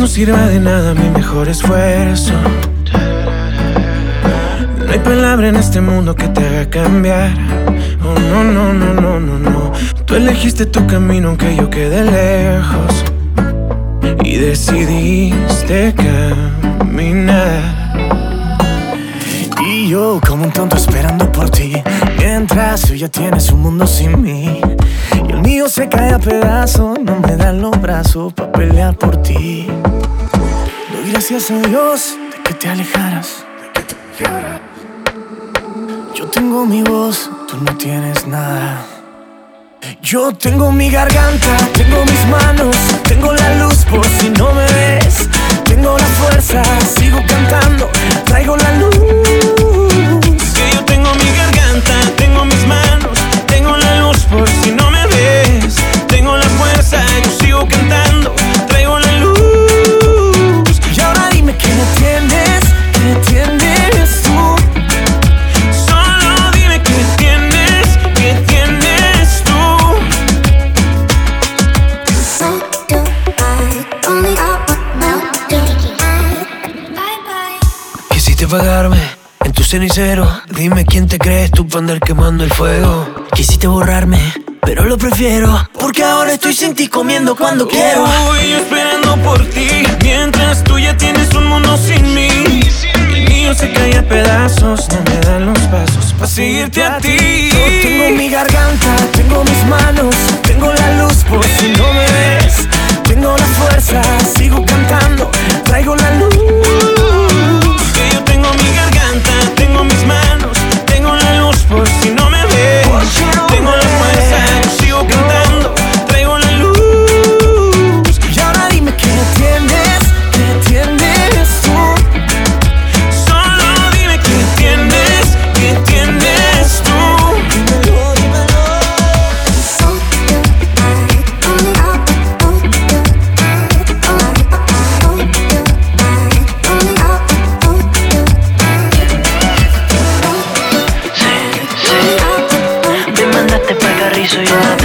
no sirva de nada mi mejor esfuerzo. No hay palabra en este mundo que te haga cambiar. Oh, no, no, no, no, no, no. Tú elegiste tu camino aunque yo quedé lejos y decidiste caminar. Y yo como un tonto esperando por ti, mientras tú ya tienes un mundo sin mí. Y el mío se cae a pedazos, no me dan los brazos para pelear por ti. Doy gracias a Dios de que te alejaras. Yo tengo mi voz, tú no tienes nada. Yo tengo mi garganta, tengo mis manos, tengo la luz por si no me ves. Tengo la fuerza, sigo cantando, traigo la luz. Que yo tengo mi garganta, tengo mis manos, tengo la luz por si no me ves. Tengo la fuerza, yo sigo cantando, traigo la luz. Y ahora dime que no tienes, que tienes tú. Solo dime que tienes tú. Quisiste apagarme en tu cenicero. Dime quién te crees tú para andar quemando el fuego. Quisiste borrarme, pero lo prefiero, porque ahora estoy sin ti comiendo cuando quiero. Uy, yo esperando por ti, mientras tú ya tienes un mundo sin mí. El mío se cae a pedazos, no me dan los pasos para seguirte a ti. Yo tengo mi garganta, tengo mis manos, tengo la luz por si no me ves. Tengo la fuerza, sigo cantando, traigo la luz. Que yo tengo mi garganta, tengo mis manos, tengo la luz por si no me ves. Tengo la fuerza, yo sigo cantando, traigo la luz. Y ahora dime que tienes tú. Solo dime que tienes tú. Me mandaste pa'l carrizo y ahora